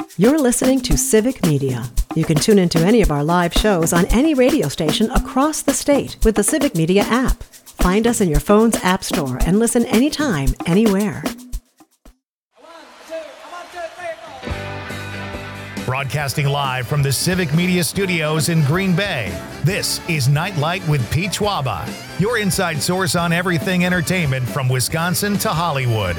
You're listening to Civic Media. You can tune into any of our live shows on any radio station across the state with the Civic Media app. Find us in your phone's app store and listen anytime, anywhere. Broadcasting live from the Civic Media Studios in Green Bay, this is Nightlight with Pete Schwaba, your inside source on everything entertainment from Wisconsin to Hollywood.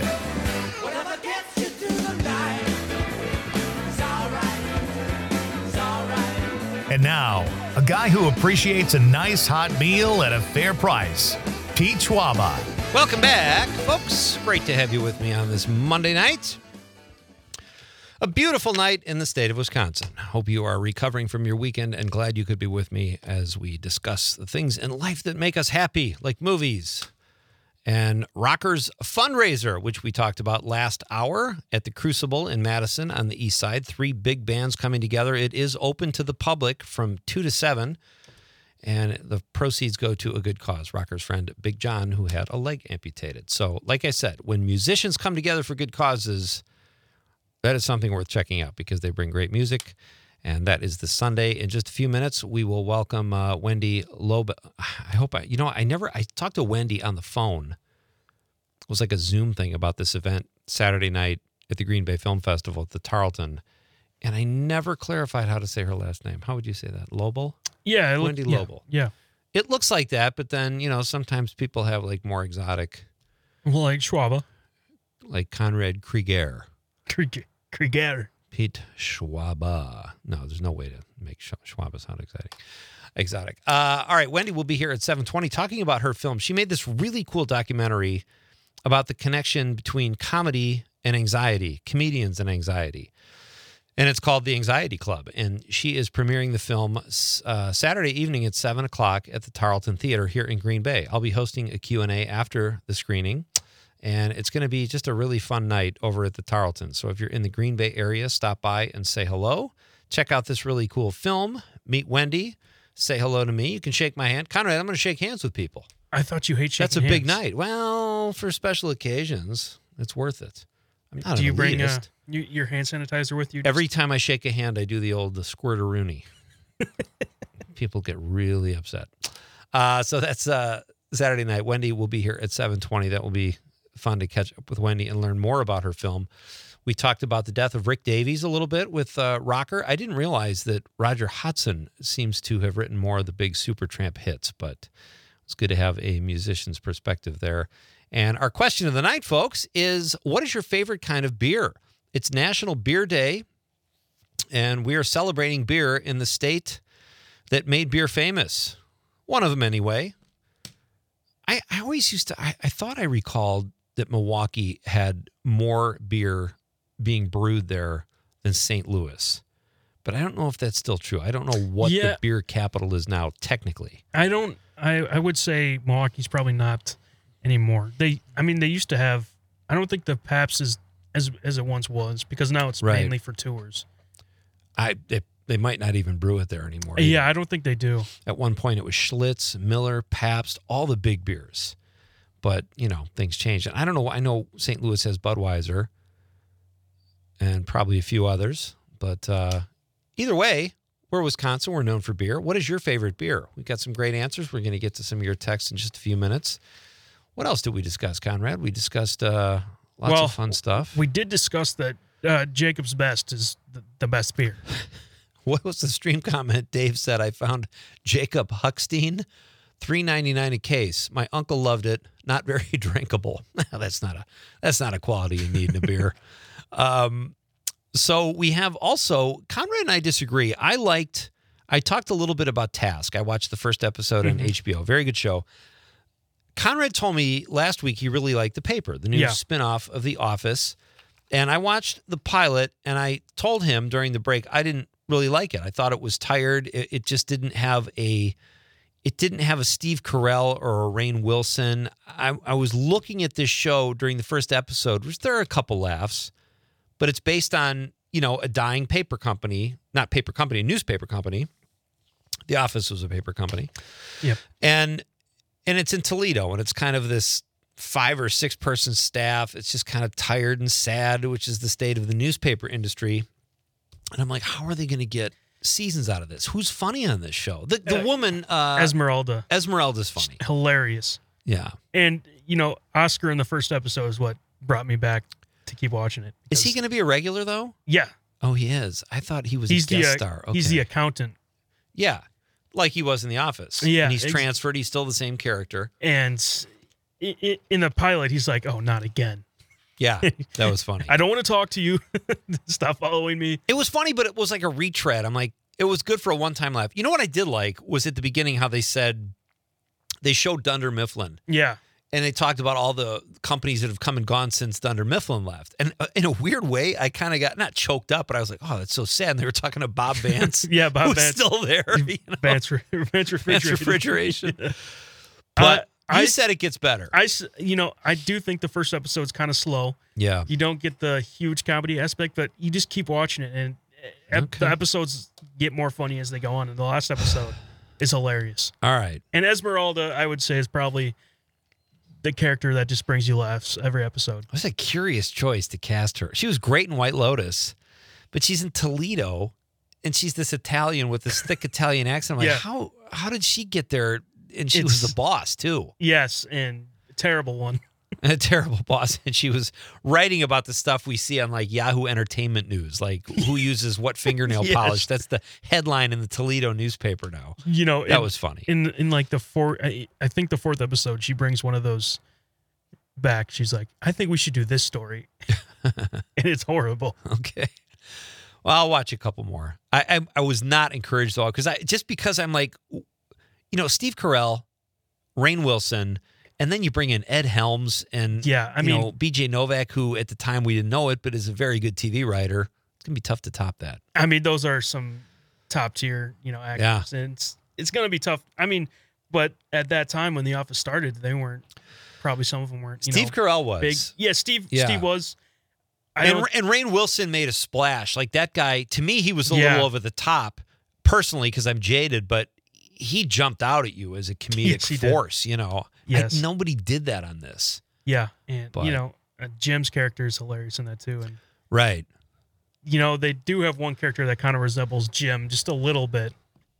And now, a guy who appreciates a nice hot meal at a fair price, Pete Schwaba. Welcome back, folks. Great to have you with me on this Monday night. A beautiful night in the state of Wisconsin. Hope you are recovering from your weekend and glad you could be with me as we discuss the things in life that make us happy, like movies and Rockers Fundraiser, which we talked about last hour at the Crucible in Madison on the east side. 3 big bands coming together. It is open to the public from 2 to 7, and the proceeds go to a good cause. Rocker's friend Big John, who had a leg amputated. So, like I said, when musicians come together for good causes, that is something worth checking out because they bring great music, and that is this Sunday. In just a few minutes, we will welcome Wendy Loeb. I talked to Wendy on the phone. It was like a Zoom thing about this event Saturday night at the Green Bay Film Festival at the Tarleton, and I never clarified how to say her last name. How would you say that? Lobel? Yeah. Wendy Lobel. Yeah. It looks like that, but then, sometimes people have like more exotic. Well, like Schwaba. Like Conrad Krieger. Krieger. Pete Schwaba. No, there's no way to make Schwaba sound exotic. All right, Wendy will be here at 7:20 talking about her film. She made this really cool documentary about the connection between comedy and anxiety, comedians and anxiety. And it's called The Anxiety Club. And she is premiering the film Saturday evening at 7 o'clock at the Tarleton Theater here in Green Bay. I'll be hosting a Q&A after the screening. And it's going to be just a really fun night over at the Tarleton. So if you're in the Green Bay area, stop by and say hello. Check out this really cool film. Meet Wendy. Say hello to me. You can shake my hand. Conrad, I'm going to shake hands with people. I thought you hate shaking hands. That's a big night. Well, for special occasions, it's worth it. I'm not Do you bring elitist. your hand sanitizer with you? Every time I shake a hand, I do the squirteroonie. People get really upset. So that's Saturday night. Wendy will be here at 7:20. That will be fun to catch up with Wendy and learn more about her film. We talked about the death of Rick Davies a little bit with Rocker. I didn't realize that Roger Hodgson seems to have written more of the big Supertramp hits, but it's good to have a musician's perspective there. And our question of the night, folks, is what is your favorite kind of beer? It's National Beer Day, and we are celebrating beer in the state that made beer famous. One of them, anyway. I always used to, I thought I recalled that Milwaukee had more beer being brewed there than St. Louis. But I don't know if that's still true. I don't know what the beer capital is now, technically. I would say Milwaukee's probably not anymore. They used to have, I don't think the Pabst is as it once was, because now it's mainly for tours. They might not even brew it there anymore. Yeah, I don't think they do. At one point, it was Schlitz, Miller, Pabst, all the big beers. But, things changed. And I don't know. I know St. Louis has Budweiser and probably a few others. But either way, we're Wisconsin. We're known for beer. What is your favorite beer? We've got some great answers. We're going to get to some of your texts in just a few minutes. What else did we discuss, Conrad? We discussed lots of fun stuff. We did discuss that Jacob's Best is the best beer. What was the stream comment? Dave said, I found Jacob Huckstein, $3.99 a case. My uncle loved it. Not very drinkable. That's not a quality you need in a beer. So we have also, Conrad and I disagree. I talked a little bit about Task. I watched the first episode on HBO. Very good show. Conrad told me last week he really liked The Paper, the new spinoff of The Office. And I watched the pilot, and I told him during the break I didn't really like it. I thought it was tired. It just didn't have a Steve Carell or a Rainn Wilson. I was looking at this show during the first episode, which there are a couple laughs, but it's based on, a dying paper company, not paper company, a newspaper company. The Office was a paper company. Yep. And it's in Toledo, and it's kind of this 5 or 6 person staff. It's just kind of tired and sad, which is the state of the newspaper industry. And I'm like, how are they going to get seasons out of this? Who's funny on this show? The woman, Esmeralda. Esmeralda's funny. Hilarious. Yeah. And, Oscar in the first episode is what brought me back to keep watching it. Is he going to be a regular, though? Yeah. Oh, he is. I thought he was a guest star. Okay. He's the accountant. Yeah. Like he was in The Office. Yeah. And he's transferred. He's still the same character. And in the pilot, he's like, oh, not again. Yeah. That was funny. I don't want to talk to you. Stop following me. It was funny, but it was like a retread. I'm like, it was good for a one-time laugh. You know what I did like was at the beginning how they said they showed Dunder Mifflin. Yeah. And they talked about all the companies that have come and gone since Dunder Mifflin left. And in a weird way, I kind of got not choked up, but I was like, oh, that's so sad. And they were talking to Bob Vance. Yeah, Bob who's Vance. still there. Vance Refrigeration. But you said it gets better. I do think the first episode's kind of slow. Yeah. You don't get the huge comedy aspect, but you just keep watching it. And the episodes get more funny as they go on. And the last episode is hilarious. All right. And Esmeralda, I would say, is probably the character that just brings you laughs every episode. It was a curious choice to cast her. She was great in White Lotus, but she's in Toledo, and she's this Italian with this thick Italian accent. I'm like, how did she get there? And she was the boss, too. Yes, and a terrible one. A terrible boss. And she was writing about the stuff we see on like Yahoo Entertainment News, like who uses what fingernail polish. That's the headline in the Toledo newspaper now. That was funny. In like I think the fourth episode, she brings one of those back. She's like, I think we should do this story. And it's horrible. Okay. Well, I'll watch a couple more. I was not encouraged though, because I'm like, Steve Carell, Rainn Wilson, and then you bring in Ed Helms and B.J. Novak, who at the time we didn't know it, but is a very good TV writer. It's going to be tough to top that. I mean, those are some top tier, actors. Yeah. And it's going to be tough. I mean, but at that time when The Office started, they weren't, probably some of them weren't. Steve Carell was. Big. Yeah, Steve was. And Rainn Wilson made a splash. Like that guy, to me, he was a little over the top, personally, because I'm jaded, but he jumped out at you as a comedic force, Yes. Nobody did that on this. Yeah. And, Jim's character is hilarious in that, too. And right. They do have one character that kind of resembles Jim just a little bit.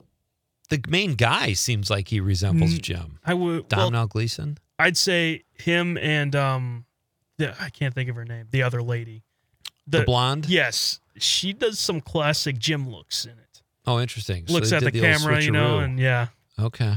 The main guy seems like he resembles Jim. Domhnall Gleeson? I'd say him and, I can't think of her name, the other lady. The blonde? Yes. She does some classic Jim looks in it. Oh, interesting. Looks at the camera, and yeah. Okay.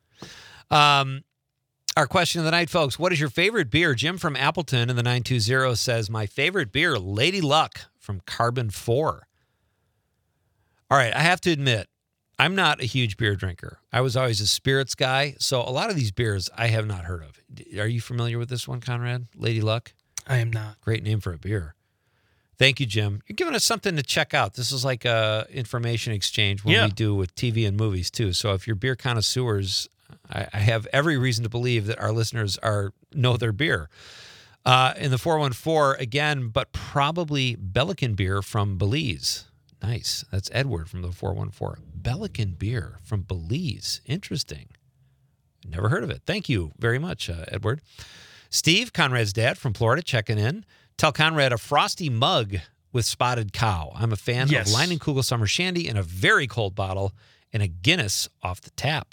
Our question of the night, folks. What is your favorite beer? Jim from Appleton in the 920 says, my favorite beer, Lady Luck from Carbon 4. All right, I have to admit, I'm not a huge beer drinker. I was always a spirits guy, so a lot of these beers I have not heard of. Are you familiar with this one, Conrad? Lady Luck? I am not. Great name for a beer. Thank you, Jim. You're giving us something to check out. This is like a information exchange when we do with TV and movies, too. So if you're beer connoisseurs, I have every reason to believe that our listeners know their beer. In the 414, again, but probably Bellican beer from Belize. Nice. That's Edward from the 414. Bellican beer from Belize. Interesting. Never heard of it. Thank you very much, Edward. Steve, Conrad's dad from Florida, checking in. Tell Conrad a frosty mug with spotted cow. I'm a fan of Leinenkugel Summer Shandy in a very cold bottle and a Guinness off the tap.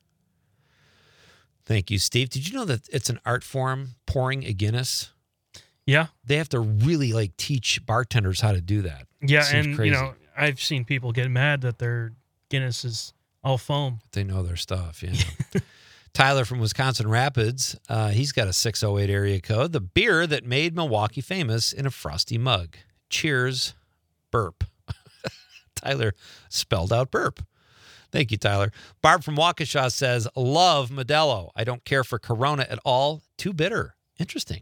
Thank you, Steve. Did you know that it's an art form, pouring a Guinness? Yeah. They have to really teach bartenders how to do that. Yeah, and crazy. I've seen people get mad that their Guinness is all foam. They know their stuff, yeah. Tyler from Wisconsin Rapids, he's got a 608 area code. The beer that made Milwaukee famous in a frosty mug. Cheers, burp. Tyler spelled out burp. Thank you, Tyler. Barb from Waukesha says, love Modelo. I don't care for Corona at all. Too bitter. Interesting.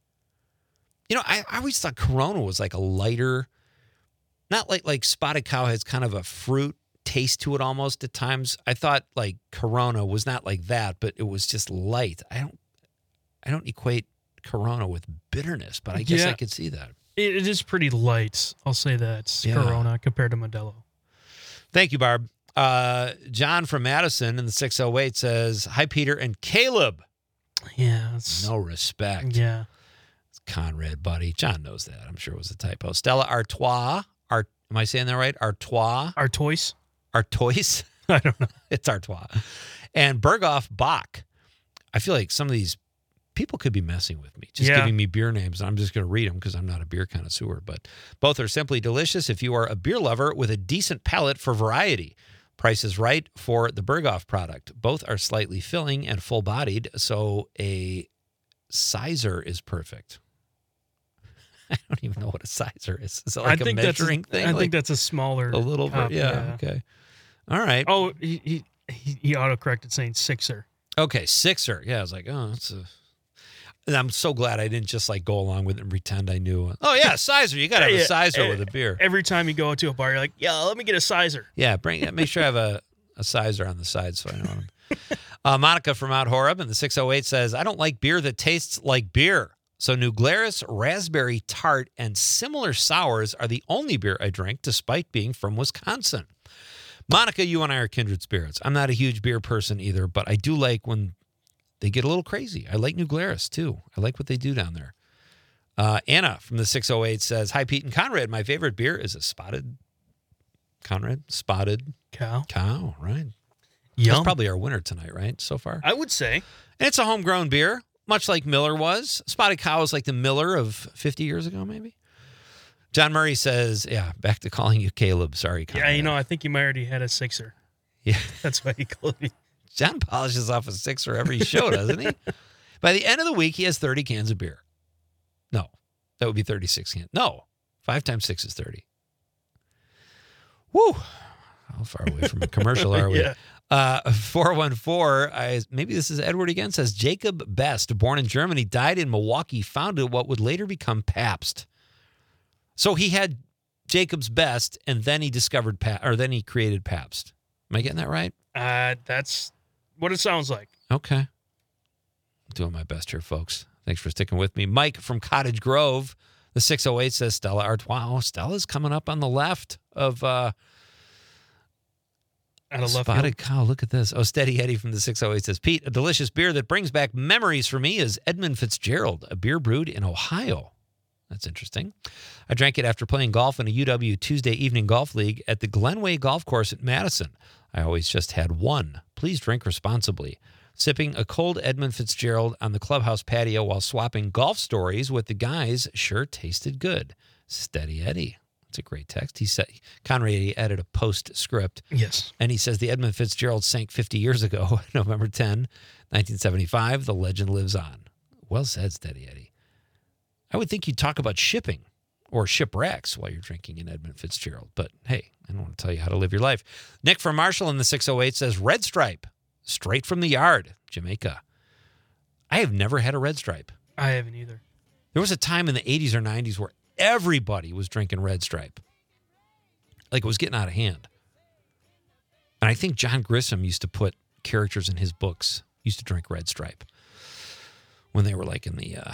I always thought Corona was like a lighter, not like Spotted Cow has kind of a fruit taste to it almost at times. I thought like Corona was not like that, but it was just light. I don't equate Corona with bitterness, but I guess I could see that. It is pretty light. I'll say that. Corona compared to Modelo. Thank you, Barb. John from Madison in the 608 says, hi, Peter and Caleb. Yeah. No respect. Yeah. It's Conrad, buddy. John knows that. I'm sure it was a typo. Stella Artois. Am I saying that right? Artois? Artois? Artois? I don't know. It's Artois. And Berghoff Bach. I feel like some of these people could be messing with me, just giving me beer names. And I'm just going to read them because I'm not a beer connoisseur. But both are simply delicious if you are a beer lover with a decent palate for variety. Price is right for the Berghoff product. Both are slightly filling and full-bodied, so a sizer is perfect. I don't even know what a sizer is. Is it like a measuring thing? I think that's a smaller. A little cup, bit. Yeah. Okay. All right. Oh, he autocorrected saying sixer. Okay, sixer. Yeah, I was like, oh, that's a. And I'm so glad I didn't just like go along with it and pretend I knew. Oh yeah, sizer. You got to have a sizer with a beer. Every time you go to a bar, you're like, yeah, let me get a sizer. Yeah, make sure I have a sizer on the side so I know them. Monica from Mount Horeb in the 608 says, I don't like beer that tastes like beer. So New Glarus, Raspberry Tart, and similar sours are the only beer I drink, despite being from Wisconsin. Monica, you and I are kindred spirits. I'm not a huge beer person either, but I do like when they get a little crazy. I like New Glarus, too. I like what they do down there. Anna from the 608 says, hi, Pete and Conrad. My favorite beer is a spotted cow, right? Yum. That's probably our winner tonight, right, so far? I would say. And it's a homegrown beer, much like Miller was. Spotted Cow is like the Miller of 50 years ago, maybe. John Murray says, yeah, back to calling you Caleb. Sorry, Conrad. Yeah, I think you might already had a sixer. Yeah. That's why he called me. John polishes off a sixer every show, doesn't he? By the end of the week, he has 30 cans of beer. No, that would be 36 cans. No, 5 times 6 is 30. Woo! How far away from a commercial are we? Yeah. 414, maybe this is Edward again, says Jacob Best, born in Germany, died in Milwaukee, founded what would later become Pabst. So he had Jacob's Best, and then he discovered then he created Pabst. Am I getting that right? That's what it sounds like. Okay. I'm doing my best here, folks. Thanks for sticking with me. Mike from Cottage Grove, the 608 says Stella Artois. Oh, Stella's coming up on the left of Spotted Cow. Look at this. Oh, Steady Eddie from the 608 says, Pete, a delicious beer that brings back memories for me is Edmund Fitzgerald, a beer brewed in Ohio. That's interesting. I drank it after playing golf in a UW Tuesday evening golf league at the Glenway Golf Course at Madison. I always just had one. Please drink responsibly. Sipping a cold Edmund Fitzgerald on the clubhouse patio while swapping golf stories with the guys sure tasted good. Steady Eddie. That's a great text. He said, Conrad added a postscript. Yes. And he says the Edmund Fitzgerald sank 50 years ago, November 10, 1975. The legend lives on. Well said, Steady Eddie. I would think you'd talk about shipping or shipwrecks while you're drinking an Edmund Fitzgerald. But hey, I don't want to tell you how to live your life. Nick from Marshall in the 608 says Red Stripe, straight from the yard, Jamaica. I have never had a Red Stripe. I haven't either. There was a time in the 80s or 90s where everybody was drinking Red Stripe. Like it was getting out of hand. And I think John Grisham used to put characters in his books, used to drink Red Stripe when they were like in the...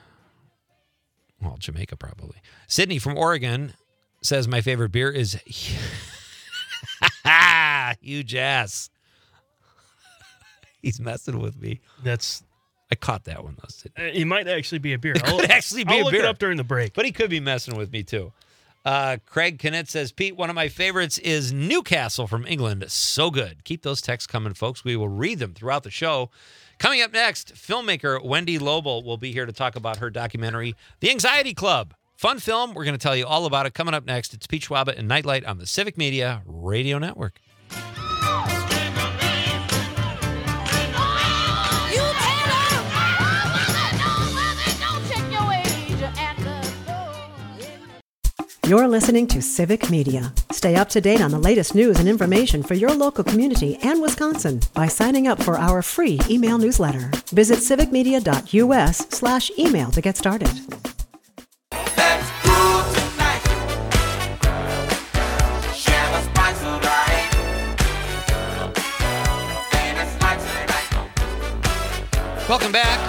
Jamaica probably. Sydney from Oregon says my favorite beer is Huge Ass. He's messing with me. I caught that one though, Sydney. It might actually be a beer. It could actually be a beer. I'll look it up during the break. But he could be messing with me too. Craig Kennett says, Pete, one of my favorites is Newcastle from England. So good. Keep those texts coming, folks. We will read them throughout the show. Coming up next, filmmaker Wendy Lobel will be here to talk about her documentary, The Anxiety Club. Fun film. We're going to tell you all about it coming up next. It's Pete Schwaba and Nightlight on the Civic Media Radio Network. You're listening to Civic Media. Stay up to date on the latest news and information for your local community and Wisconsin by signing up for our free email newsletter. Visit civicmedia.us/email to get started. Let's go tonight. Share the spice of life. And it's like tonight. Welcome back.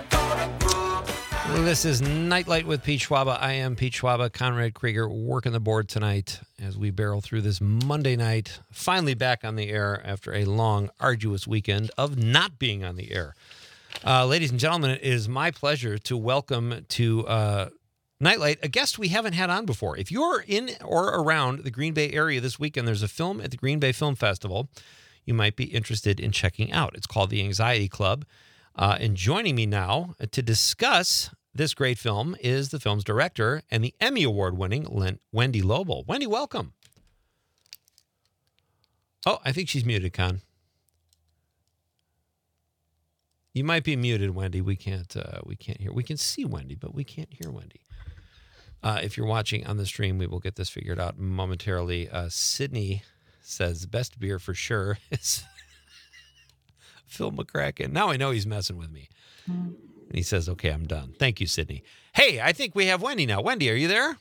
This is Nightlight with Pete Schwaba. I am Pete Schwaba. Conrad Krieger working the board tonight as we barrel through this Monday night. Finally back on the air after a long, arduous weekend of not being on the air. Ladies and gentlemen, it is my pleasure to welcome to Nightlight, a guest we haven't had on before. If you're in or around the Green Bay area this weekend, there's a film at the Green Bay Film Festival you might be interested in checking out. It's called The Anxiety Club. And joining me now to discuss this great film is the film's director and the Emmy Award-winning Wendy Lobel. Wendy, welcome. Oh, I think she's muted, Con. You might be muted, Wendy. We can't hear. We can see Wendy, but we can't hear Wendy. If you're watching on the stream, we will get this figured out momentarily. Sydney says best beer for sure is Phil McCracken. Now I know he's messing with me. And he says, okay, I'm done. Thank you, Sydney. Hey, I think we have Wendy now. Wendy, are you there?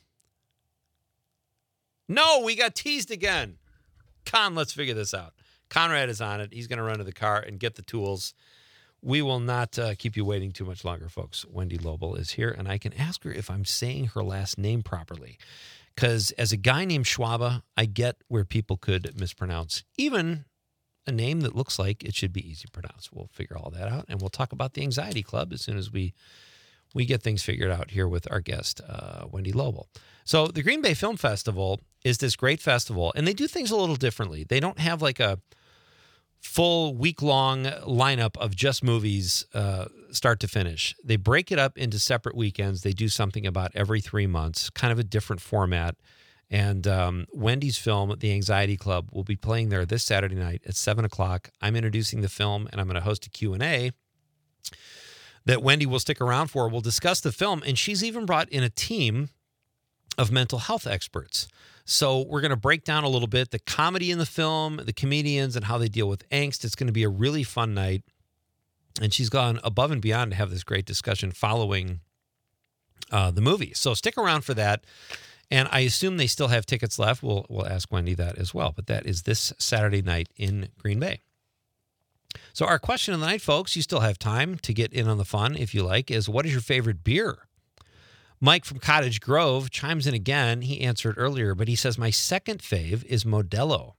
No, we got teased again. Con, let's figure this out. Conrad is on it. He's going to run to the car and get the tools. We will not keep you waiting too much longer, folks. Wendy Lobel is here, and I can ask her if I'm saying her last name properly. Because as a guy named Schwaba, I get where people could mispronounce even a name that looks like it should be easy to pronounce. We'll figure all that out, and we'll talk about the Anxiety Club as soon as we get things figured out here with our guest, Wendy Lobel. So the Green Bay Film Festival is this great festival, and they do things a little differently. They don't have like a full week-long lineup of just movies start to finish. They break it up into separate weekends. They do something about every 3 months, kind of a different format. And Wendy's film, The Anxiety Club, will be playing there this Saturday night at 7 o'clock. I'm introducing the film, and I'm going to host a Q&A that Wendy will stick around for. We'll discuss the film, and she's even brought in a team of mental health experts. So we're going to break down a little bit the comedy in the film, the comedians, and how they deal with angst. It's going to be a really fun night. And she's gone above and beyond to have this great discussion following the movie. So stick around for that. And I assume they still have tickets left. We'll ask Wendy that as well. But that is this Saturday night in Green Bay. So our question of the night, folks, you still have time to get in on the fun if you like, is what is your favorite beer? Mike from Cottage Grove chimes in again. He answered earlier, but he says, my second fave is Modelo.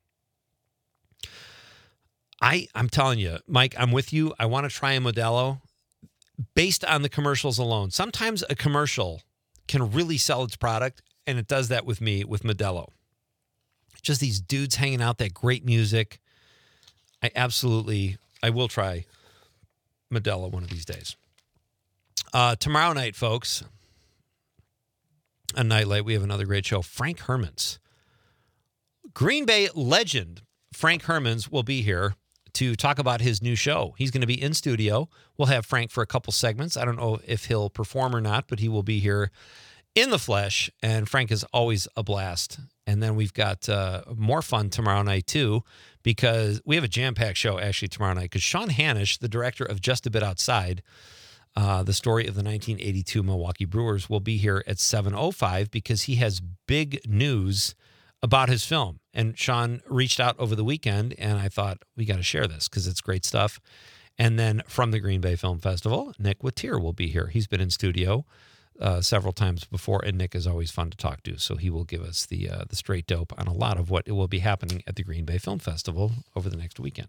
I'm telling you, Mike, I'm with you. I want to try a Modelo based on the commercials alone. Sometimes a commercial can really sell its product, and it does that with me with Modelo. Just these dudes hanging out, that great music. I will try Modelo one of these days. Tomorrow night, folks, on Nightlight, we have another great show. Frank Hermans. Green Bay legend Frank Hermans will be here to talk about his new show. He's going to be in studio. We'll have Frank for a couple segments. I don't know if he'll perform or not, but he will be here in the flesh, and Frank is always a blast. And then we've got more fun tomorrow night, too, because we have a jam-packed show, actually, tomorrow night, because Sean Hanish, the director of Just a Bit Outside, the story of the 1982 Milwaukee Brewers, will be here at 7:05 because he has big news about his film. And Sean reached out over the weekend, and I thought, we got to share this because it's great stuff. And then from the Green Bay Film Festival, Nick Wattier will be here. He's been in studio several times before, and Nick is always fun to talk to. So he will give us the straight dope on a lot of what will be happening at the Green Bay Film Festival over the next weekend.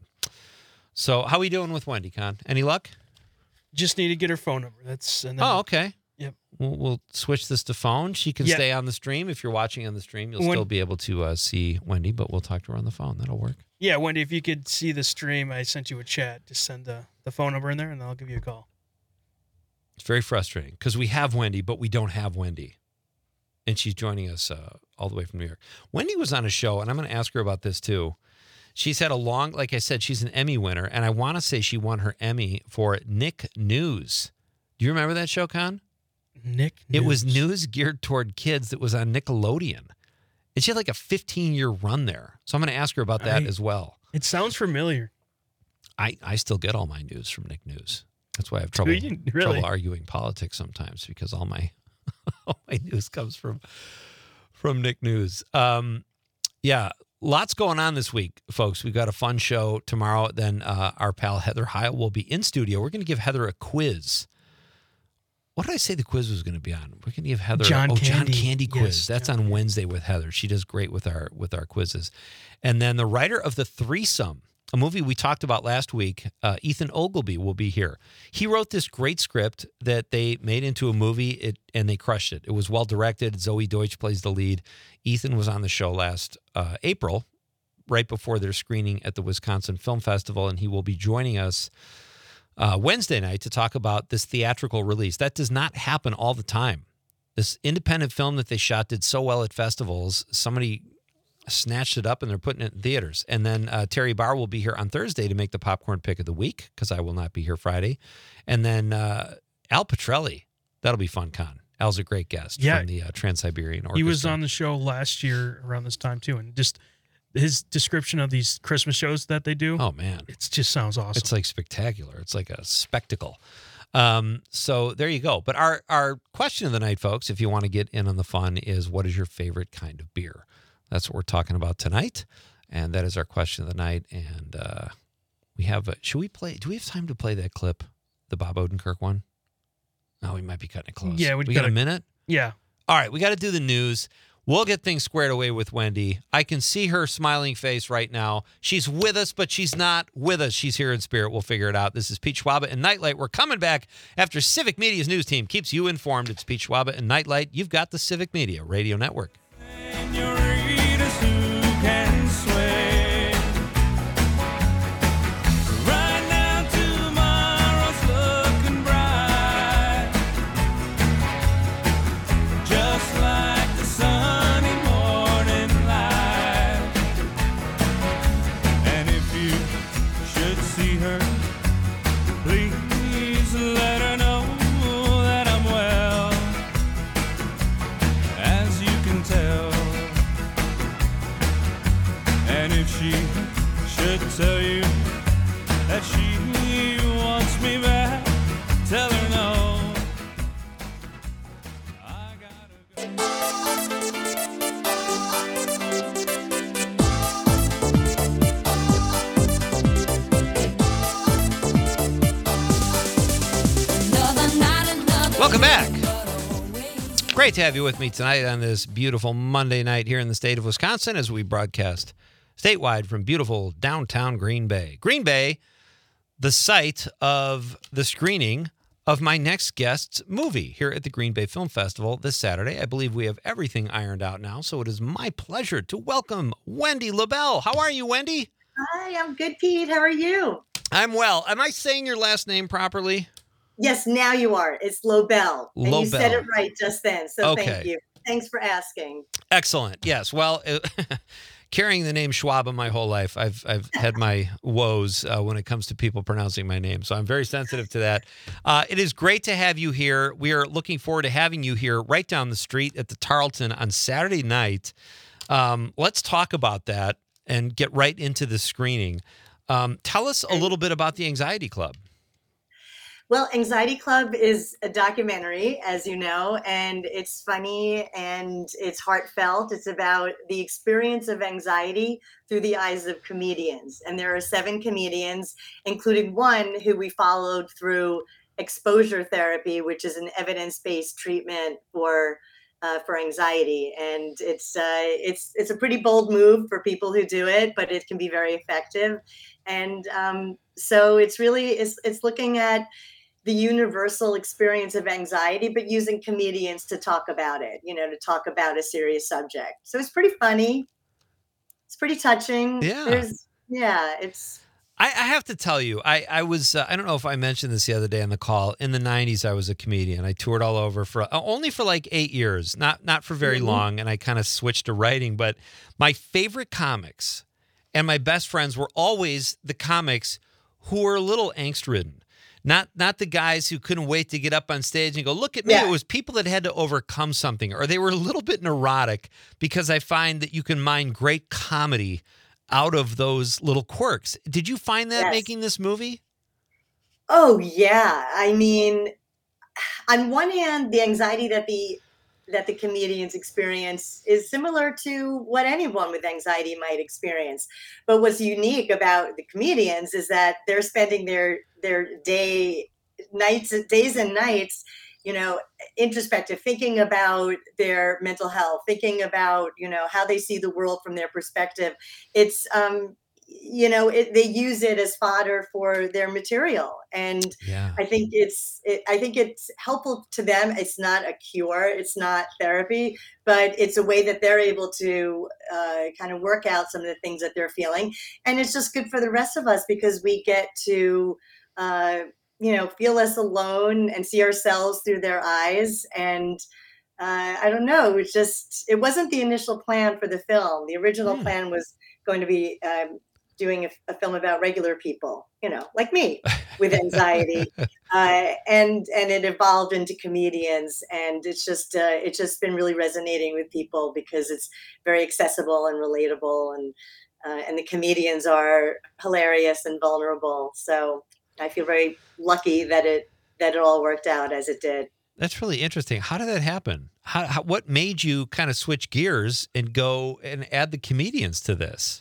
So how are we doing with Wendy, Con? Any luck? Just need to get her phone number. Oh, okay. Yep. We'll switch this to phone. She can stay on the stream. If you're watching on the stream, you'll still be able to see Wendy, but we'll talk to her on the phone. That'll work. Yeah, Wendy, if you could see the stream, I sent you a chat. Just send the phone number in there, and I'll give you a call. It's very frustrating because we have Wendy, but we don't have Wendy. And she's joining us all the way from New York. Wendy was on a show, and I'm going to ask her about this too. She's had like I said, she's an Emmy winner, and I want to say she won her Emmy for Nick News. Do you remember that show, Con? Nick News. It was news geared toward kids that was on Nickelodeon. And she had like a 15-year run there. So I'm going to ask her about that as well. It sounds familiar. I still get all my news from Nick News. That's why I have trouble arguing politics sometimes, because all my news comes from Nick News. Yeah, lots going on this week, folks. We've got a fun show tomorrow. Then our pal Heather Heil will be in studio. We're going to give Heather a quiz. What did I say the quiz was going to be on? We're going to give Heather John Candy quiz. Yes, That's on Wednesday with Heather. She does great with our quizzes. And then the writer of The Threesome a movie we talked about last week. Ethan Ogilvy will be here. He wrote this great script that they made into a movie, and they crushed it. It was well directed. Zoe Deutsch plays the lead. Ethan was on the show last April, right before their screening at the Wisconsin Film Festival, and he will be joining us Wednesday night to talk about this theatrical release. That does not happen all the time. This independent film that they shot did so well at festivals, somebody snatched it up and they're putting it in theaters. And then Terry Barr will be here on Thursday to make the popcorn pick of the week, because I will not be here Friday. And then Al Petrelli, that'll be fun, Con. Al's a great guest from the Trans-Siberian Orchestra. He was on the show last year around this time too, and just his description of these Christmas shows that they do. Oh man, it just sounds awesome. It's like spectacular. It's like a spectacle. So there you go. But our question of the night, folks, if you want to get in on the fun, is what is your favorite kind of beer? That's what we're talking about tonight, and that is our question of the night. And we have should we play? Do we have time to play that clip, the Bob Odenkirk one? No, we might be cutting it close. Yeah, we got a minute. Yeah. All right, we got to do the news. We'll get things squared away with Wendy. I can see her smiling face right now. She's with us, but she's not with us. She's here in spirit. We'll figure it out. This is Pete Schwaba and Nightlight. We're coming back after Civic Media's news team keeps you informed. It's Pete Schwaba and Nightlight. You've got the Civic Media Radio Network. Senoritas who can sway. Right now, tomorrow's looking bright, just like the sunny morning light. And if you should see her, please let her know that I'm well, as you can tell. And if she should tell you that she wants me back, tell her no. I gotta go. Welcome back. Great to have you with me tonight on this beautiful Monday night here in the state of Wisconsin as we broadcast statewide from beautiful downtown Green Bay. Green Bay, the site of the screening of my next guest's movie here at the Green Bay Film Festival this Saturday. I believe we have everything ironed out now, so it is my pleasure to welcome Wendy LaBelle. How are you, Wendy? Hi, I'm good, Pete. How are you? I'm well. Am I saying your last name properly? Yes, now you are. It's Lobel. And you said Lobel. it right just then. So Okay. thank you. Thanks for asking. Excellent. Yes. Well, carrying the name Schwab my whole life, I've had my woes when it comes to people pronouncing my name. So I'm very sensitive to that. It is great to have you here. We are looking forward to having you here right down the street at the Tarleton on Saturday night. Let's talk about that and get right into the screening. Tell us a little bit about the Anxiety Club. Well, Anxiety Club is a documentary, as you know, and it's funny and it's heartfelt. It's about the experience of anxiety through the eyes of comedians. And there are 7 comedians, including one who we followed through exposure therapy, which is an evidence-based treatment for anxiety. And it's a pretty bold move for people who do it, but it can be very effective. And so it's looking at the universal experience of anxiety, but using comedians to talk about it, to talk about a serious subject. So it's pretty funny. It's pretty touching. Yeah. It's. I have to tell you, I was, I don't know if I mentioned this the other day on the call. In the 90s, I was a comedian. I toured all over for only for like 8 years, not for very long. And I kind of switched to writing. But my favorite comics and my best friends were always the comics who were a little angst-ridden. Not the guys who couldn't wait to get up on stage and go, look at me. Yeah. It was people that had to overcome something, or they were a little bit neurotic, because I find that you can mine great comedy out of those little quirks. Did you find that Yes. making this movie? Oh yeah. I mean, on one hand, the anxiety that the comedians experience is similar to what anyone with anxiety might experience. But what's unique about the comedians is that they're spending their days and nights, introspective, thinking about their mental health, thinking about, how they see the world from their perspective. It's, they use it as fodder for their material. And Yeah. I think it's helpful to them. It's not a cure, it's not therapy, but it's a way that they're able to kind of work out some of the things that they're feeling. And it's just good for the rest of us because we get to, feel less alone and see ourselves through their eyes. And I don't know, it wasn't the initial plan for the film. The original plan was going to be doing a film about regular people, like me with anxiety. And it evolved into comedians. And it's just been really resonating with people because it's very accessible and relatable. And the comedians are hilarious and vulnerable. So I feel very lucky that it all worked out as it did. That's really interesting. How did that happen? What made you kind of switch gears and go and add the comedians to this?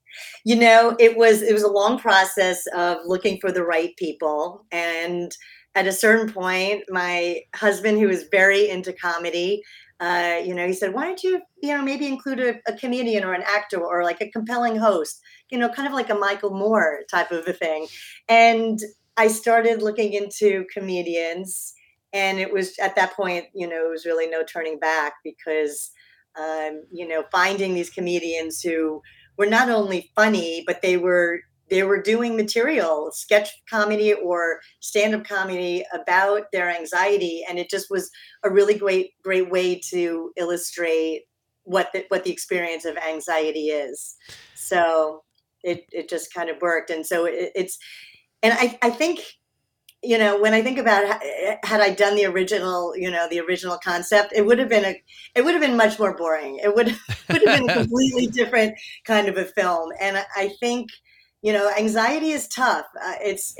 It was a long process of looking for the right people. And at a certain point, my husband, who is very into comedy, he said, why don't you, maybe include a comedian or an actor or like a compelling host, kind of like a Michael Moore type of a thing. And I started looking into comedians. And it was at that point, it was really no turning back because, finding these comedians who were not only funny, but they were doing material, sketch comedy or stand-up comedy about their anxiety. And it just was a really great way to illustrate what the experience of anxiety is. So it just kind of worked. And so I think, when I think about had I done the original concept, it would have been much more boring. It would have been a completely different kind of a film. And I think, anxiety is tough. It's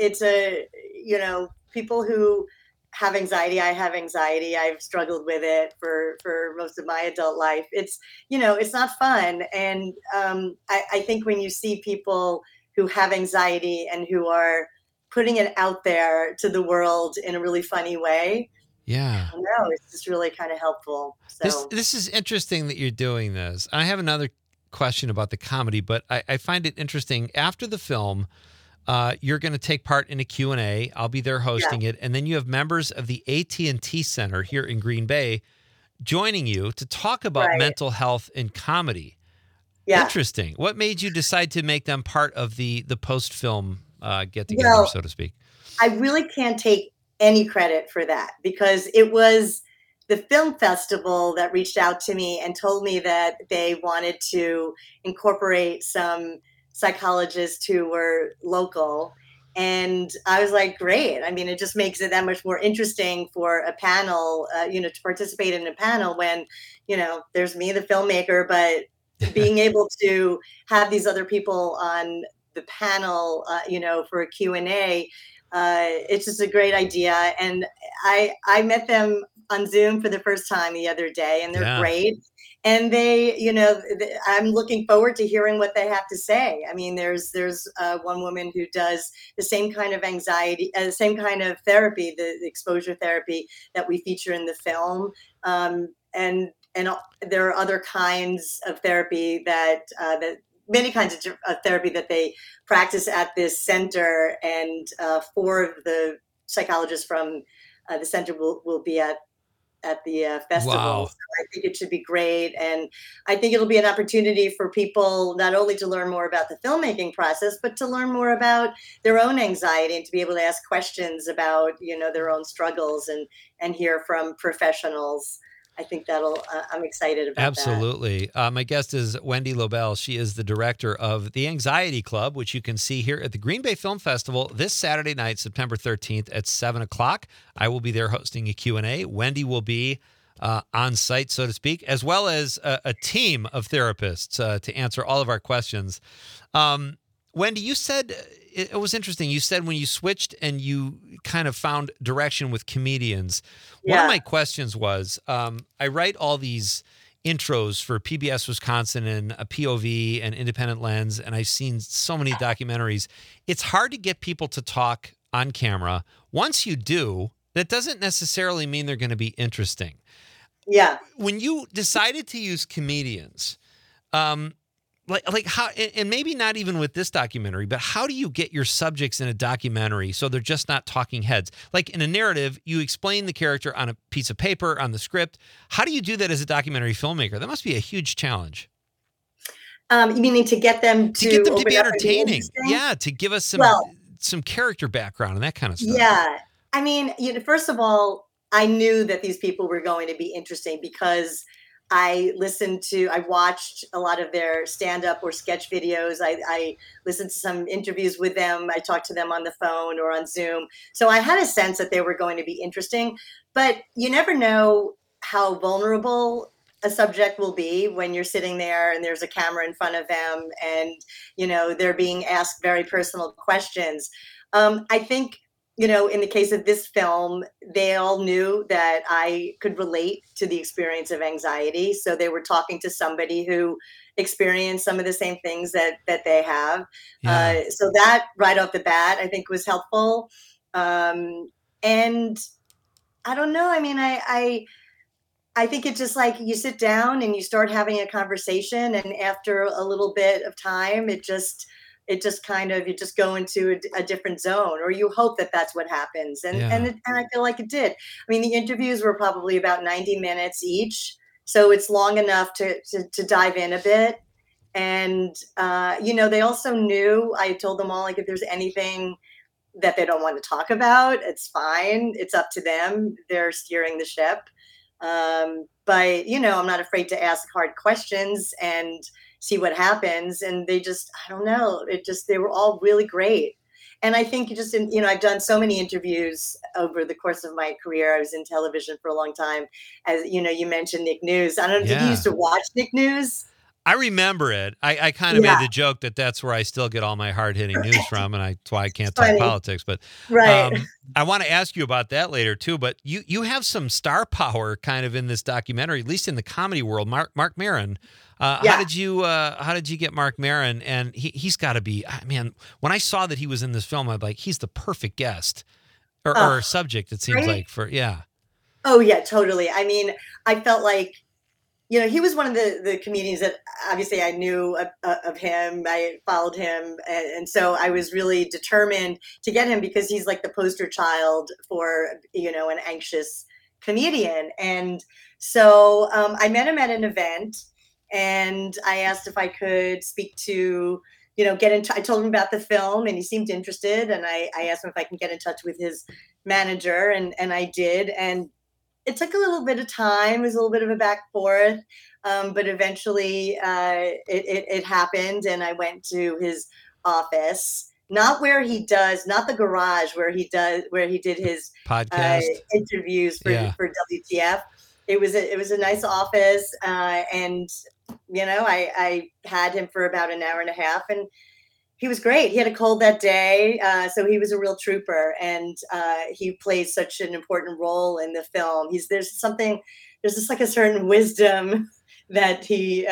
people who have anxiety. I have anxiety. I've struggled with it for most of my adult life. It's not fun. And I think when you see people who have anxiety and who are putting it out there to the world in a really funny way. Yeah. I know, it's just really kind of helpful. So This is interesting that you're doing this. I have another question about the comedy, but I find it interesting. After the film, you're going to take part in a Q&A. I'll be there hosting it. And then you have members of the AT&T Center here in Green Bay joining you to talk about mental health and comedy. Yeah. Interesting. What made you decide to make them part of the post-film get together, so to speak? I really can't take any credit for that because it was the film festival that reached out to me and told me that they wanted to incorporate some psychologists who were local. And I was like, great. I mean, it just makes it that much more interesting for a panel, to participate in a panel when, there's me, the filmmaker, but being able to have these other people on the panel, for a Q&A, it's just a great idea. And I met them on Zoom for the first time the other day, and they're great. And they, I'm looking forward to hearing what they have to say. I mean, there's one woman who does the same kind of anxiety, the same kind of therapy, the exposure therapy that we feature in the film. And there are other kinds of therapy that many kinds of therapy that they practice at this center, and 4 of the psychologists from the center will be at the festival. Wow. So I think it should be great, and I think it'll be an opportunity for people not only to learn more about the filmmaking process, but to learn more about their own anxiety and to be able to ask questions about their own struggles and hear from professionals. I think I'm excited about Absolutely. My guest is Wendy Lobel. She is the director of The Anxiety Club, which you can see here at the Green Bay Film Festival this Saturday night, September 13th at 7 o'clock. I will be there hosting a Q&A. Wendy will be on site, so to speak, as well as a team of therapists to answer all of our questions. Wendy, you said, it was interesting. You said when you switched and you kind of found direction with comedians, one of my questions was, I write all these intros for PBS Wisconsin and a POV and Independent Lens, and I've seen so many documentaries. It's hard to get people to talk on camera. Once you do, that doesn't necessarily mean they're going to be interesting. Yeah. When you decided to use comedians, like how, and maybe not even with this documentary, but how do you get your subjects in a documentary so they're just not talking heads? Like in a narrative, you explain the character on a piece of paper, on the script. How do you do that as a documentary filmmaker? That must be a huge challenge. You meaning to get them to Get them to open be up and entertaining. interesting? Yeah, to give us Well, some character background and that kind of stuff. yeah. I mean, first of all, I knew that these people were going to be interesting because I watched a lot of their stand-up or sketch videos. I listened to some interviews with them. I talked to them on the phone or on Zoom. So I had a sense that they were going to be interesting, but you never know how vulnerable a subject will be when you're sitting there and there's a camera in front of them and, they're being asked very personal questions. I think, in the case of this film, they all knew that I could relate to the experience of anxiety. So they were talking to somebody who experienced some of the same things that they have. Yeah. So that right off the bat, I think was helpful. And I don't know. I mean, I think it's just like you sit down and you start having a conversation, and after a little bit of time, it just kind of, you just go into a different zone, or you hope that that's what happens. And I feel like it did. I mean, the interviews were probably about 90 minutes each, so it's long enough to dive in a bit. And they also knew, I told them all, like, if there's anything that they don't want to talk about, it's fine. It's up to them. They're steering the ship. But I'm not afraid to ask hard questions and see what happens. And they just, I don't know, they were all really great. And I think I've done so many interviews over the course of my career. I was in television for a long time. As you mentioned Nick News. I don't know, did you used to watch Nick News? I remember it. I kind of made the joke that that's where I still get all my hard-hitting news from, and that's why I can't talk politics. But right. I want to ask you about that later too. But you have some star power kind of in this documentary, at least in the comedy world. Mark Maron. How did you get Mark Maron? And he's got to be, man. When I saw that he was in this film, I'm like, he's the perfect guest or subject. It seems like Oh yeah, totally. I mean, I felt like, he was one of the comedians that obviously I knew of him. I followed him. And so I was really determined to get him because he's like the poster child for, an anxious comedian. And so I met him at an event and I asked if I could speak to, I told him about the film and he seemed interested. And I asked him if I can get in touch with his manager and I did. And it took a little bit of time. It was a little bit of a back and forth, but eventually it happened, and I went to his office, not the garage where he did his podcast interviews for WTF. It was a nice office, and I had him for about an hour and a half, and he was great. He had a cold that day, so he was a real trooper, and he plays such an important role in the film. There's just like a certain wisdom that he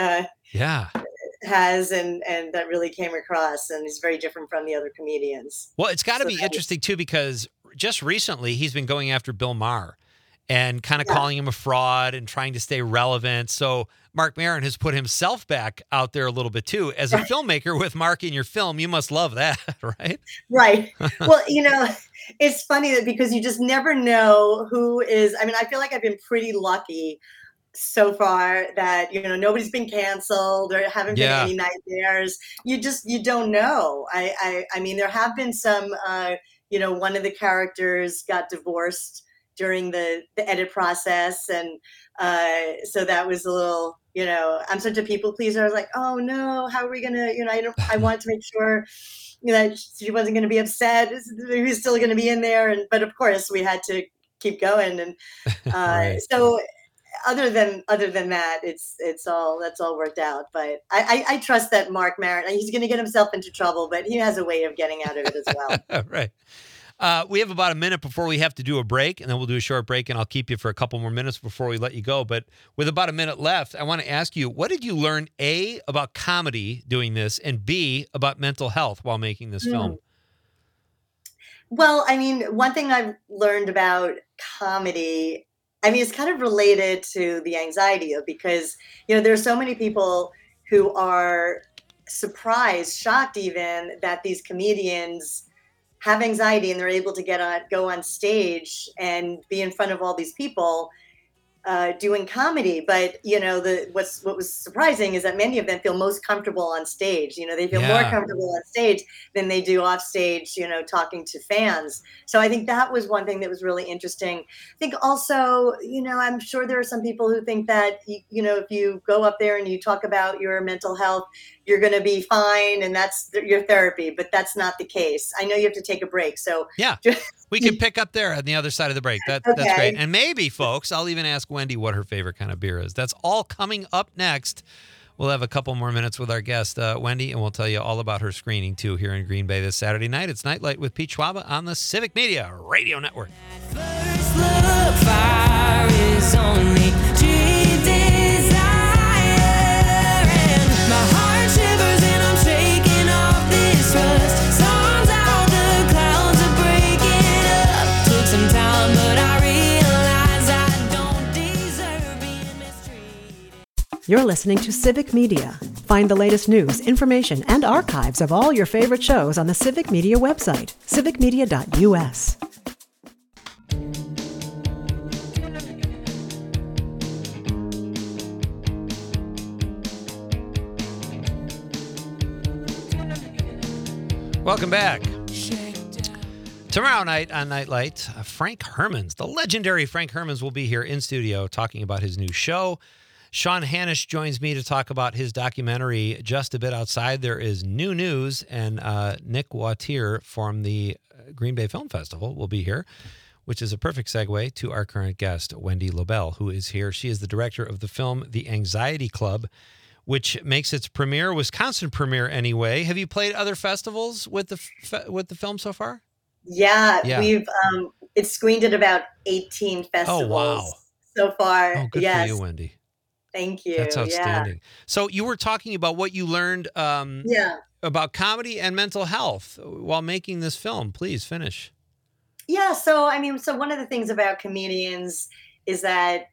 has, and that really came across, and he's very different from the other comedians. Well, it's got to be interesting too, because just recently he's been going after Bill Maher and kind of calling him a fraud and trying to stay relevant. So Mark Maron has put himself back out there a little bit too. As a filmmaker with Mark in your film, you must love that, right? Right. Well, it's funny that because you just never know who is. I mean, I feel like I've been pretty lucky so far that nobody's been canceled or haven't been any nightmares. You don't know. I mean, there have been some. One of the characters got divorced during the edit process, and so that was a little. I'm such a people pleaser. I was like, oh no, how are we gonna? I wanted to make sure that she wasn't going to be upset. He was still going to be in there, but of course we had to keep going, and right. So. Other than that, that's all worked out. But I trust that Mark Maron, he's going to get himself into trouble, but he has a way of getting out of it as well. Right. We have about a minute before we have to do a break, and then we'll do a short break, and I'll keep you for a couple more minutes before we let you go. But with about a minute left, I want to ask you, what did you learn, A, about comedy doing this, and B, about mental health while making this film? Well, I mean, one thing I've learned about comedy, it's kind of related to the anxiety because, there are so many people who are surprised, shocked even, that these comedians have anxiety and they're able to go on stage and be in front of all these people doing comedy. But what was surprising is that many of them feel most comfortable on stage. They feel more comfortable on stage than they do off stage, talking to fans. So I think that was one thing that was really interesting. I think also, I'm sure there are some people who think that, if you go up there and you talk about your mental health, you're going to be fine and that's your therapy, but that's not the case. I know you have to take a break. So yeah, we can pick up there on the other side of the break. That's great. And maybe, folks, I'll even ask Wendy what her favorite kind of beer is. That's all coming up next. We'll have a couple more minutes with our guest, Wendy, and we'll tell you all about her screening, too, here in Green Bay this Saturday night. It's Nightlight with Pete Schwaba on the Civic Media Radio Network. First look, fire is only desire, and my heart shivers and I'm shaking off this rust. Storms out, the clouds are breaking up. Took some time, but I realize I don't deserve being mistreated. You're listening to Civic Media. Find the latest news, information, and archives of all your favorite shows on the Civic Media website, civicmedia.us. Welcome back. Tomorrow night on Nightlight, Frank Hermans, the legendary Frank Hermans, will be here in studio talking about his new show. Sean Hanish joins me to talk about his documentary, Just a Bit Outside. There is new news, and Nick Wautier from the Green Bay Film Festival will be here, which is a perfect segue to our current guest, Wendy Lobel, who is here. She is the director of the film The Anxiety Club, which makes its premiere, Wisconsin premiere anyway. Have you played other festivals with the film so far? Yeah. We've it's screened at about 18 festivals so far. Oh, good for you, Wendy. Thank you. That's outstanding. Yeah. So you were talking about what you learned about comedy and mental health while making this film. Please finish. Yeah. So one of the things about comedians is that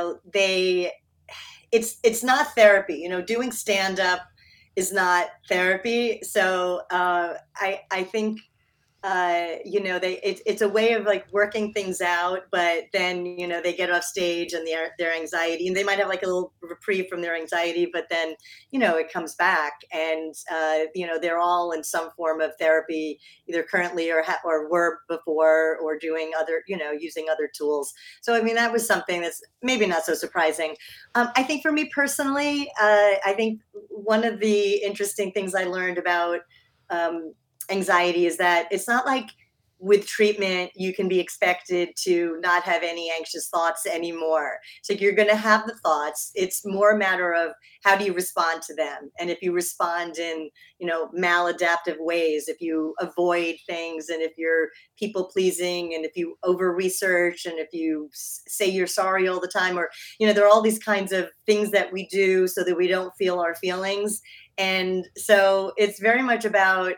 it's not therapy. Doing stand-up is not therapy. So I think it's a way of like working things out, but then they get off stage and their anxiety, and they might have like a little reprieve from their anxiety, but then it comes back, and they're all in some form of therapy, either currently or were before, or doing other using other tools. So that was something that's maybe not so surprising. I think for me personally, I think one of the interesting things I learned about anxiety is that it's not like with treatment you can be expected to not have any anxious thoughts anymore. So you're going to have the thoughts. It's more a matter of how do you respond to them, and if you respond in maladaptive ways, if you avoid things, and if you're people pleasing, and if you over research, and if you say you're sorry all the time, or there are all these kinds of things that we do so that we don't feel our feelings. And so it's very much about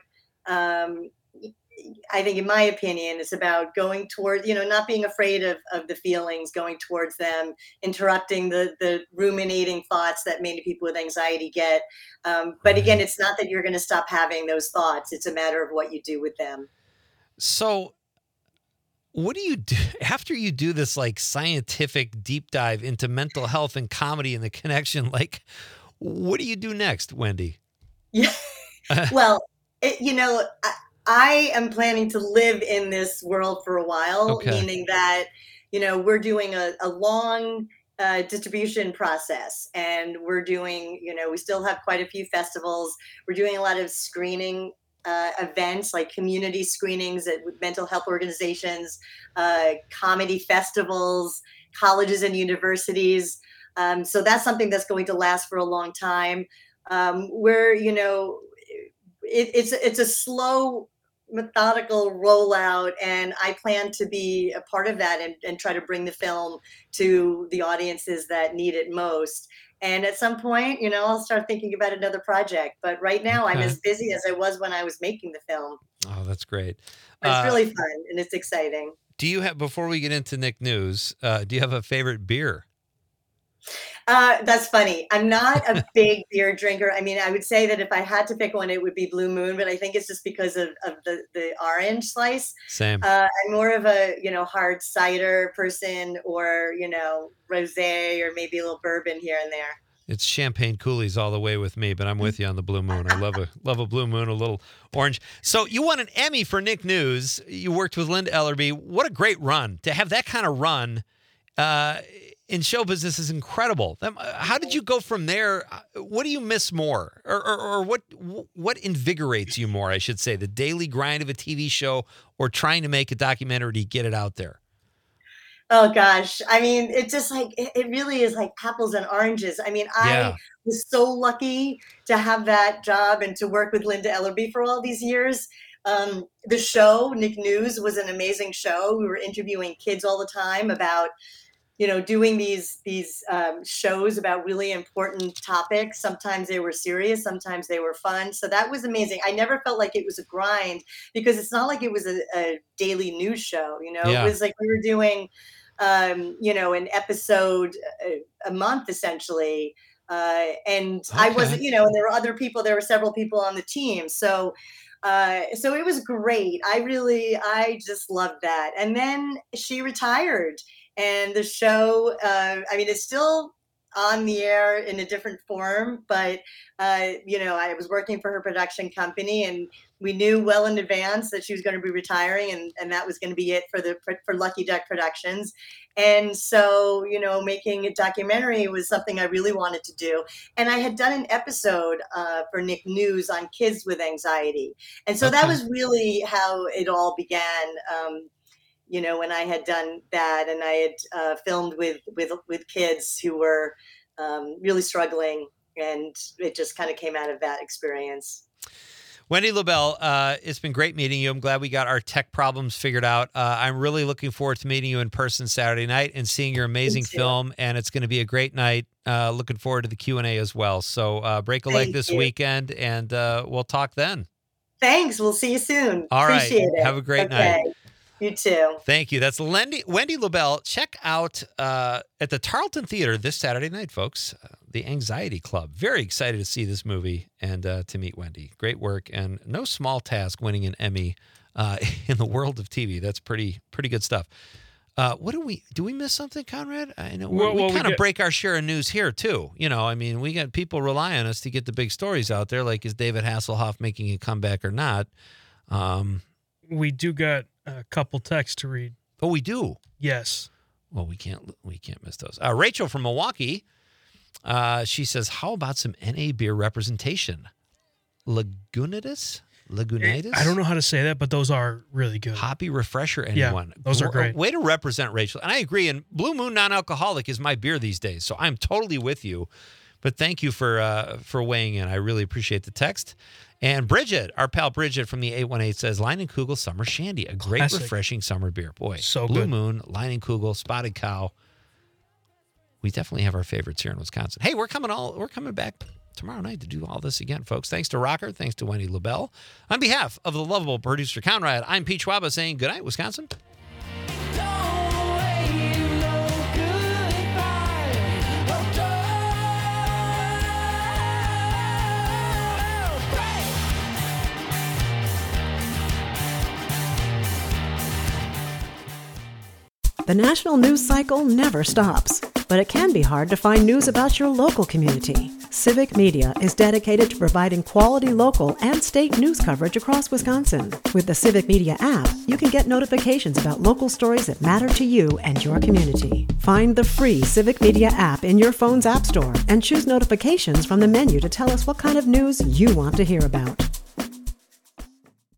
I think, in my opinion, it's about going toward, not being afraid of the feelings, going towards them, interrupting the ruminating thoughts that many people with anxiety get. But again, it's not that you're going to stop having those thoughts. It's a matter of what you do with them. So what do you do after you do this like scientific deep dive into mental health and comedy and the connection? Like, what do you do next, Wendy? Yeah. Well, I am planning to live in this world for a while, meaning that, we're doing a long distribution process, and we're doing, we still have quite a few festivals. We're doing a lot of screening events, like community screenings with mental health organizations, comedy festivals, colleges and universities. So that's something that's going to last for a long time. Where, it's a slow, methodical rollout, and I plan to be a part of that and try to bring the film to the audiences that need it most. And at some point, I'll start thinking about another project. But right now, I'm as busy as I was when I was making the film. Oh, that's great. It's really fun, and it's exciting. Do you have, before we get into Nick News, do you have a favorite beer? That's funny. I'm not a big beer drinker. I mean, I would say that if I had to pick one, it would be Blue Moon, but I think it's just because of the orange slice. Same. I'm more of a, hard cider person, or, rosé, or maybe a little bourbon here and there. It's champagne coolies all the way with me, but I'm with you on the Blue Moon. I love a Blue Moon, a little orange. So you won an Emmy for Nick News. You worked with Linda Ellerby. What a great run. To have that kind of run in show business is incredible. How did you go from there? What do you miss more? Or what invigorates you more, I should say? The daily grind of a TV show or trying to make a documentary to get it out there? Oh gosh. I mean, it's just like, it really is like apples and oranges. I mean, I was so lucky to have that job and to work with Linda Ellerby for all these years. The show, Nick News, was an amazing show. We were interviewing kids all the time about, doing these shows about really important topics. Sometimes they were serious, sometimes they were fun. So that was amazing. I never felt like it was a grind, because it's not like it was a daily news show. It was like we were doing, an episode a month essentially. And I wasn't, and there were other people, there were several people on the team. So it was great. I just loved that. And then she retired. And the show, it's still on the air in a different form, but, I was working for her production company, and we knew well in advance that she was going to be retiring, and that was going to be it for Lucky Duck Productions. And so, making a documentary was something I really wanted to do. And I had done an episode for Nick News on kids with anxiety. And so that was really how it all began. When I had done that, and I had filmed with kids who were really struggling, and it just kind of came out of that experience. Wendy LaBelle, it's been great meeting you. I'm glad we got our tech problems figured out. I'm really looking forward to meeting you in person Saturday night and seeing your amazing film, and it's going to be a great night. Looking forward to the Q&A as well. So break a leg this weekend, and we'll talk then. Thanks. We'll see you soon. All right. Appreciate it. Have a great night. You too. Thank you. That's Wendy LaBelle. Check out at the Tarleton Theater this Saturday night, folks, The Anxiety Club. Very excited to see this movie and to meet Wendy. Great work, and no small task winning an Emmy in the world of TV. That's pretty good stuff. What do we miss something, Conrad? I know we kind of break our share of news here too. We got people rely on us to get the big stories out there, like is David Hasselhoff making a comeback or not? We do got a couple texts to read. Oh, we do? Yes. Well, we can't miss those. Rachel from Milwaukee, she says, how about some NA beer representation? Lagunitas? I don't know how to say that, but those are really good. Hoppy Refresher, anyone. Yeah, those are great. Way to represent, Rachel. And I agree. And Blue Moon Non-Alcoholic is my beer these days, so I'm totally with you. But thank you for weighing in. I really appreciate the text. And Bridget, our pal Bridget from the 818 says, Leinenkugel Summer Shandy, a great, refreshing summer beer. Boy, so Blue good. Moon, Leinenkugel, Spotted Cow. We definitely have our favorites here in Wisconsin. Hey, we're coming back tomorrow night to do all this again, folks. Thanks to Rocker. Thanks to Wendy LaBelle. On behalf of the lovable producer Conrad, I'm Pete Schwaba saying good night, Wisconsin. The national news cycle never stops, but it can be hard to find news about your local community. Civic Media is dedicated to providing quality local and state news coverage across Wisconsin. With the Civic Media app, you can get notifications about local stories that matter to you and your community. Find the free Civic Media app in your phone's app store and choose notifications from the menu to tell us what kind of news you want to hear about.